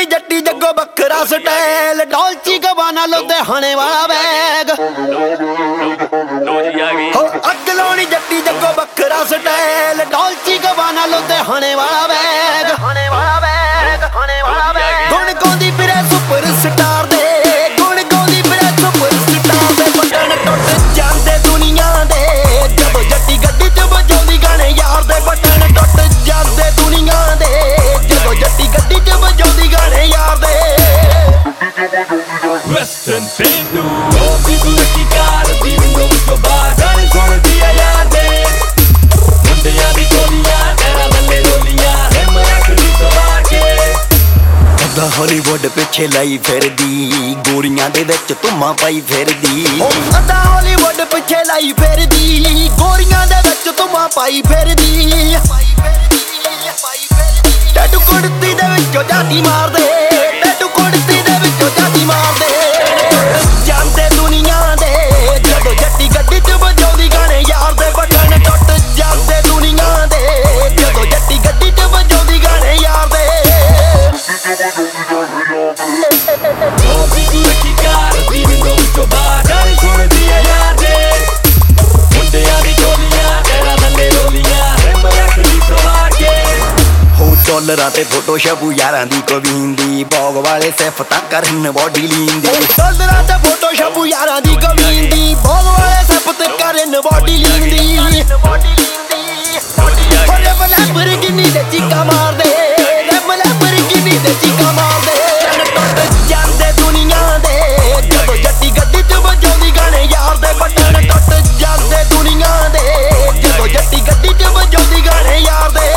जट्टी जग्गो बखरा style डॉल्ची गवाना लुधियाने वाला bag अगलोनी Jatti Jaggo बखरा style डॉल्ची गवाना लुधियाने वाला बैग गुण गाउंदी फिरे सुपर स्टार दे गुण गाउंदी फिरे सुपर स्टार दे बटन टुट जांदे दुनिया दे जदों जट्टी गड्डी च वजाउंदी गाने यार दे बटन टुट जांदे दुनिया दे जदों जट्टी गड्डी च वजाउंदी गाने यार दे Western Pendu Obi Gucci car Dindo usko bagar Son diya yaade Mundiyan di goliyan Tera balle roliyan Hem rakdi sawake ਅੱਧਾ ਹਾਲੀਵੁੱਡ ਪਿੱਛੇ ਲਈ ਫਿਰਦੀ ਗੋਰੀਆਂ ਦੇ ਵਿੱਚ ਧੁੰਮਾਂ ਪਾਈ ਫਿਰਦੀ ਅੱਧਾ ਹਾਲੀਵੁੱਡ ਪਿੱਛੇ ਲਈ ਫਿਰਦੀ ਗੋਰੀਆਂ ਦੇ ਵਿੱਚ ਧੁੰਮਾਂ ਪਾਈ ਫਿਰਦੀ ਟੈਟੂ ਕੁੜਤੀ ਦੇ ਵਿੱਚੋਂ ਜਾਤੀ ਮਾਰਦੇ ਟੈਟੂ ਕੁੜਤੀ ਦੇ ਵਿੱਚੋਂ ਜਾਤੀ ਮਾਰਦੇ ਜਾਂਦੇ ਦੁਨੀਆ ਦੇ ਜਦੋਂ ਜੱਟੀ ਗੱਡੀ 'ਚ ਵਜਾਉਂਦੀ ਗਾਣੇ ਯਾਰ ਦੇ ਬਟਨ ਟੁੱਟ ਜਾਂਦੇ ਦੁਨੀਆ ਦੇ ਜਦੋਂ ਜੱਟੀ ਗੱਡੀ 'ਚ ਵਜਾਉਂਦੀ ਗਾਣੇ ਯਾਰ ਦੇ Obi Gucci car Dindo usko bagar Son diya yaade Mundiyan di goliyan Tera balle roliyan Hem rakdi sawake ਹੋ ਡਾਲਰਾਂ ਤੇ ਫੋਟੋ ਛਪੂ ਯਾਰਾਂ ਦੀ ਕਵੀਨ ਦੀ ਬੌਗ ਵਾਲੇ ਸਿਫਤਾਂ ਕਰਨ ਬੋਡੀ ਲੀਨ ਦੀ ਡਾਲਰਾਂ ਤੇ ਫੋਟੋ ਛਪੂ ਯਾਰਾਂ ਦੀ ਕਵੀਨ ਦੀ ਬੌਗ ਵਾਲੇ ਸਿਫਤ ਕਰਨ ਬੋਡੀ ਲੀਨ ਦੀ ਹੋਰੇ ਬਲੈਬਰ ਕਿੰਨੀ ਤੇ ਚੀਕਾ ਮਾਰਦੇ ਰੇ ਬਲੈਬਰ ਕਿੰਨੀ ਤੇ ਚੀਕਾ ਮਾਰਦੇ ਟੁੱਟ ਜਾਂਦੇ ਦੁਨੀਆ ਦੇ ਜਦੋਂ ਜੱਟੀ ਗੱਡੀ 'ਚ ਵਜਾਉਂਦੀ ਗਾਣੇ ਯਾਰ ਦੇ ਬਟਨ ਟੁੱਟ ਜਾਂਦੇ ਦੁਨੀਆ ਦੇ ਜਦੋਂ ਜੱਟੀ ਗੱਡੀ 'ਚ ਵਜਾਉਂਦੀ ਗਾਣੇ ਯਾਰ ਦੇ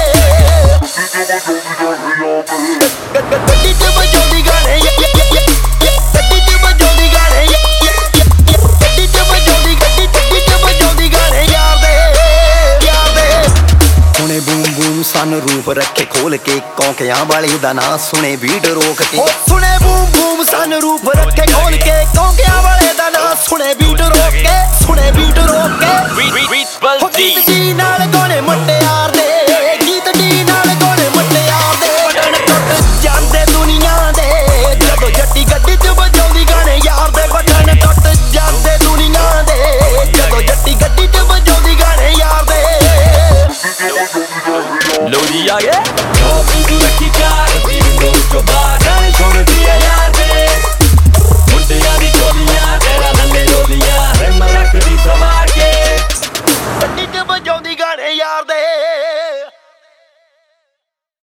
ਗੱਡੀ 'ਚ ਵਜਾਉਂਦੀ ਗਾਣੇ ਗੱਡੀ 'ਚ ਵਜਾਉਂਦੀ ਗਾਣੇ ਗੱਡੀ 'ਚ ਵਜਾਉਂਦੀ ਗਾਣੇ ਯਾਰ ਦੇ ਹੁਣੇ ਬੂਮ ਬੂਮ ਸਨ ਰੂਪ ਰੱਖੇ ਖੋਲ ਕੇ ਕੌਂਕਿਆਂ ਵਾਲੇ ਦਾ ਨਾਂ ਸੁਣੇ ਵੀਡ ਰੋਕ ਕੇ ਸੁਣੇ ਬੂਮ ਬੂਮ ਸਨ ਰੂਪ ਰੱਖੇ ਖੋਲ ਕੇ ਕੌਂਕਿਆਂ ਵਾਲੇ ਦਾ ਨਾਂ ਸੁਣੇ ਵੀਡ ਰੋਕ ਕੇ Read ਜੀ ਨਾਲ ਗਾਣੇ ਮੁਟਿਆਰ ਦੇ